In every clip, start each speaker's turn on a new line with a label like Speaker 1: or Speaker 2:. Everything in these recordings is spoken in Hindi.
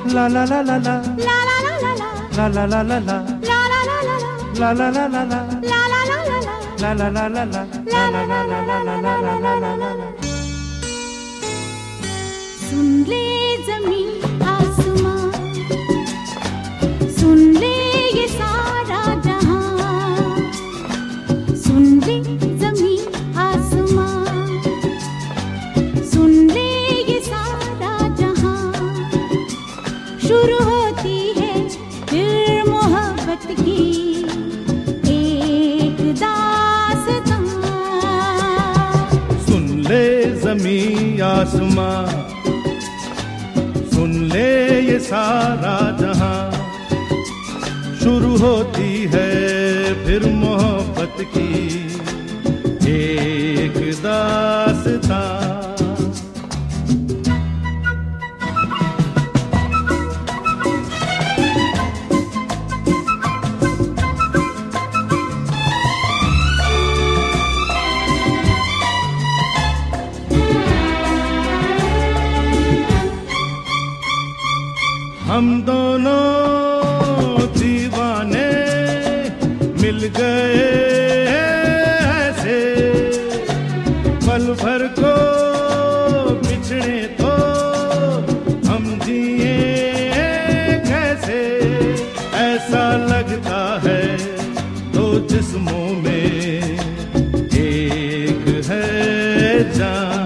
Speaker 1: La la la la la.
Speaker 2: La la la la la.
Speaker 1: La la la la la.
Speaker 2: La la la la la.
Speaker 1: La la la la la.
Speaker 2: La la la la la.
Speaker 1: La la la la la.
Speaker 2: La la la la la la la la la la la. सुन ले ज़मीं आसमां, सुन ले ये सारा जहां, सुन ले ज़मीं आसमां, सुन ले ये सारा जहां। शुरू होती है फिर मोहब्बत की एक दास्तां।
Speaker 1: सुन ले ज़मीं आसमां, सुन ले ये सारा जहां। शुरू होती है फिर मोहब्बत की एक दास्तां। हम दोनों दीवाने मिल गए ऐसे, पल भर को बिछड़े तो हम जिए कैसे। ऐसा लगता है दो जिस्मों में एक है जान।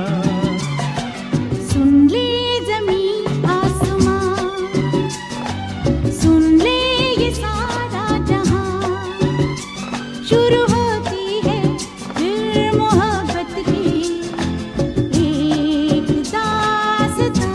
Speaker 2: शुरू होती है फिर मोहब्बत की एक दास्तां।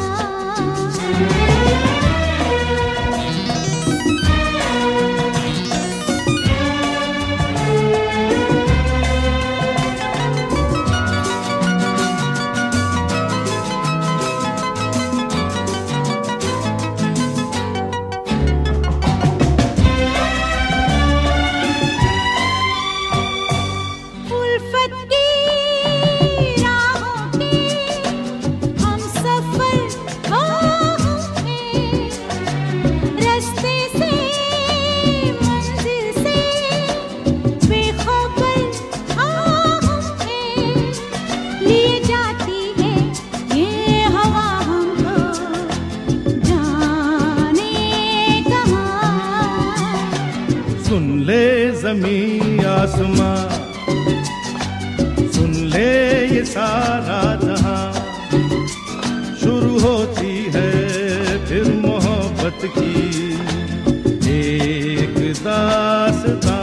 Speaker 1: सुन ले ज़मीं आसमां, सुन ले ये सारा जहां। शुरू होती है फिर मोहब्बत की एक दास्तां।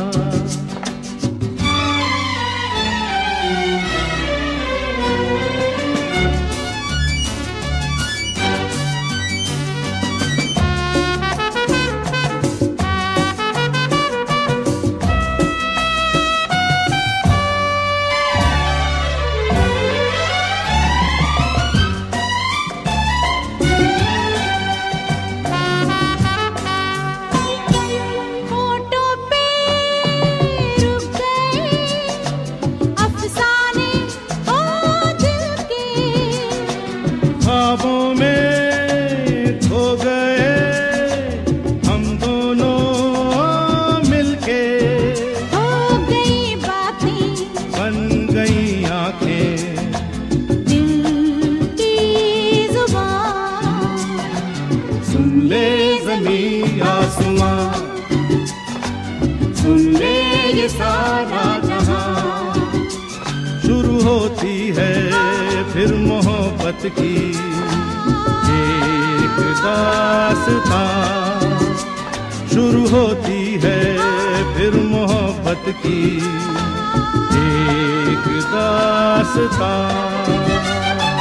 Speaker 1: ख्वाबों में खो गए हम दोनों मिलके।
Speaker 2: हो गई बातें
Speaker 1: बन गई आंखें
Speaker 2: दिल की जुबान।
Speaker 1: सुन ले ज़मीं आसमां, सुन ले ये सारा जहां। शुरू होती है फिर मोहब्बत की एक दास्तां। शुरू होती है फिर मोहब्बत की एक दास्तां।